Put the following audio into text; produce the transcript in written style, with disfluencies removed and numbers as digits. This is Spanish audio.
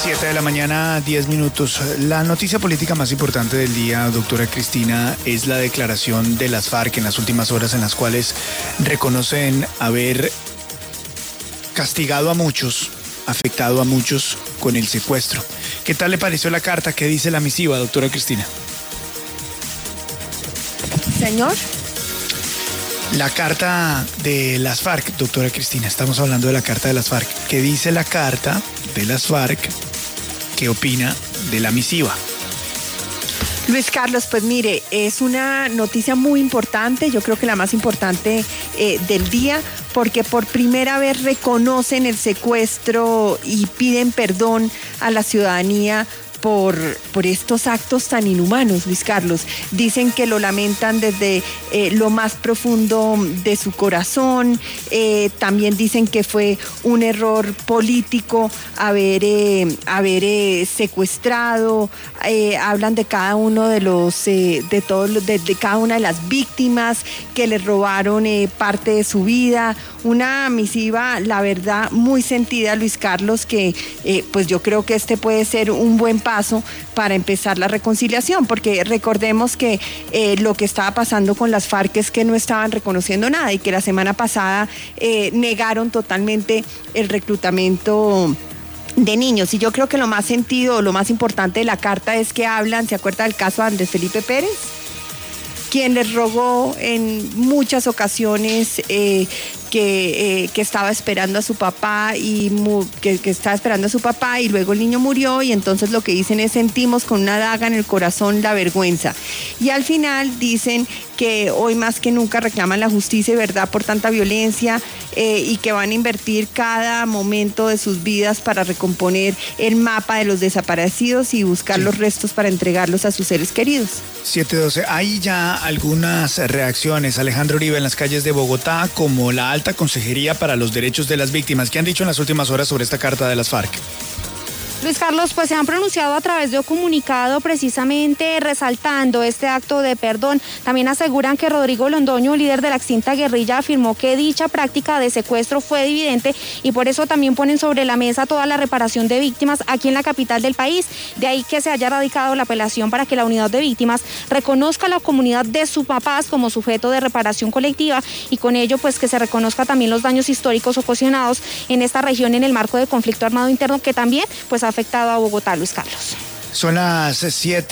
7 de la mañana, 10 minutos. La noticia política más importante del día, doctora Cristina, es la declaración de las FARC en las últimas horas en las cuales reconocen haber castigado a muchos, afectado a muchos con el secuestro. ¿Qué tal le pareció la carta? ¿Qué dice la misiva, doctora Cristina? Señor. La carta de las FARC, doctora Cristina, estamos hablando de la carta de las FARC. ¿Qué dice la carta de las FARC? ¿Qué opina de la misiva? Luis Carlos, pues mire, es una noticia muy importante, yo creo que la más importante del día, porque por primera vez reconocen el secuestro y piden perdón a la ciudadanía por estos actos tan inhumanos, Luis Carlos. Dicen que lo lamentan desde lo más profundo de su corazón. También dicen que fue un error político haber secuestrado. Hablan de cada uno de los, de cada una de las víctimas que les robaron parte de su vida. Una misiva, la verdad, muy sentida, Luis Carlos, que pues yo creo que este puede ser un buen paso para empezar la reconciliación, porque recordemos que lo que estaba pasando con las FARC es que no estaban reconociendo nada y que la semana pasada negaron totalmente el reclutamiento de niños. Y yo creo que lo más sentido, lo más importante de la carta es que hablan, ¿se acuerda del caso de Andrés Felipe Pérez? Quien les rogó en muchas ocasiones que estaba esperando a su papá y que estaba esperando a su papá y luego el niño murió, y entonces lo que dicen es: sentimos con una daga en el corazón la vergüenza. Y al final dicen que hoy más que nunca reclaman la justicia y verdad por tanta violencia, y que van a invertir cada momento de sus vidas para recomponer el mapa de los desaparecidos y buscar los restos para entregarlos a sus seres queridos. 7:12. Hay ya algunas reacciones, Alejandro Uribe, en las calles de Bogotá, como la Alta Consejería para los Derechos de las Víctimas. ¿Qué han dicho en las últimas horas sobre esta carta de las FARC? Luis Carlos, pues se han pronunciado a través de un comunicado precisamente resaltando este acto de perdón. También aseguran que Rodrigo Londoño, líder de la extinta guerrilla, afirmó que dicha práctica de secuestro fue evidente y por eso también ponen sobre la mesa toda la reparación de víctimas aquí en la capital del país. De ahí que se haya radicado la apelación para que la unidad de víctimas reconozca a la comunidad de sus papás como sujeto de reparación colectiva y con ello pues que se reconozca también los daños históricos ocasionados en esta región en el marco del conflicto armado interno que también pues ha afectado a Bogotá, Luis Carlos. Son las 7